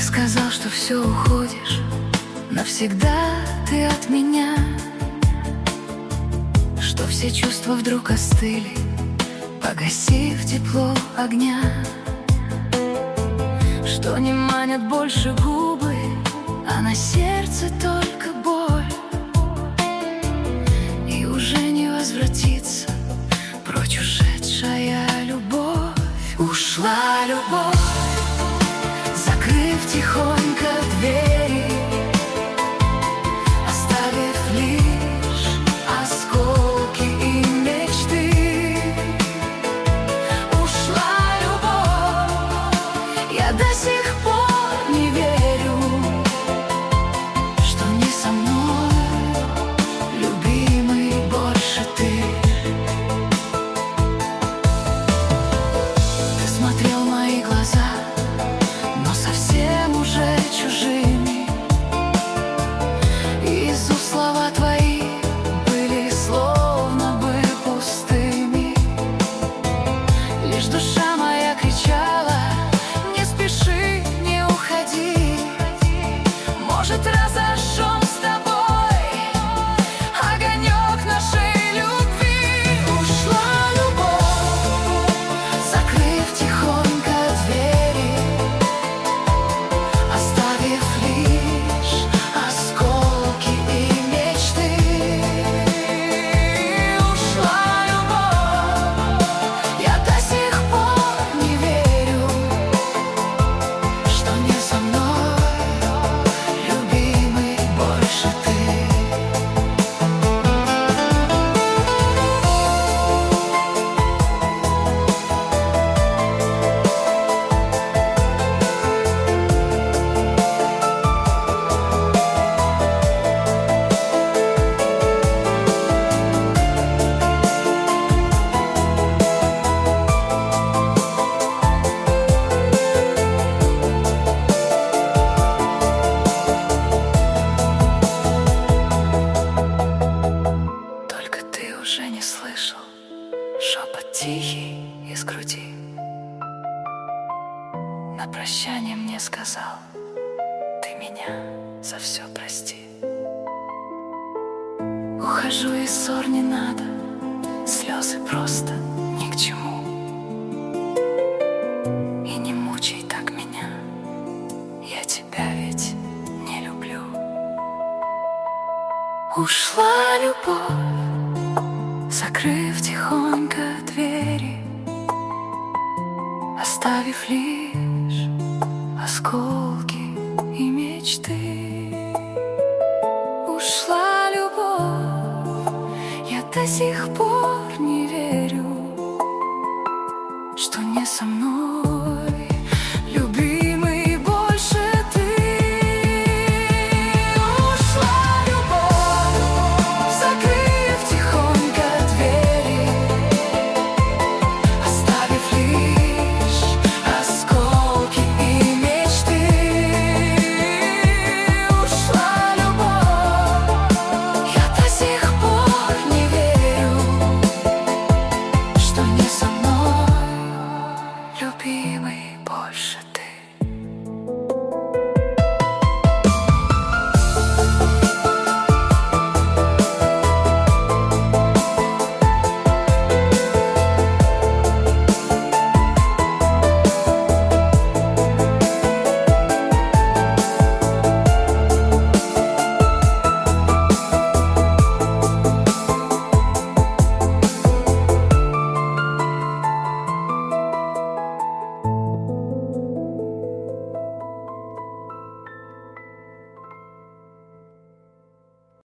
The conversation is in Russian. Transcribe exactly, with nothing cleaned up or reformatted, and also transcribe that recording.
сказал, что все уходишь, навсегда ты от меня, что все чувства вдруг остыли, погасив тепло огня, что не манят больше губы, а на сердце только боль, и уже не возвратится прочь ушедшая любовь. Ушла любовь, закрыв тихонько двери, оставив лишь осколки и мечты. Ушла любовь, я до сих пор не верю, что не со мной, любимый, больше ты. Ты смотрел в мои глаза, но совсем уже чужими, и из уст слова твои были словно бы пустыми. Лишь душа моя кричала: не спеши, не уходи, может, разожжем с тобой огонек нашей любви. Ушла любовь, закрыв тихонько двери, оставив лишь осколки и мечты. Ушла любовь, я до сих пор не верю, что не со мной, любимый, больше ты. Только ты уже не слышал шепот тихий из груди. На прощание мне сказал: ты меня за все прости. Ухожу, и ссор не надо, слезы просто ни к чему. И не мучай так меня, я тебя ведь не люблю. Ушла любовь, закрыв тихонько двери, оставив лишь осколки и мечты. Ушла любовь, я до сих пор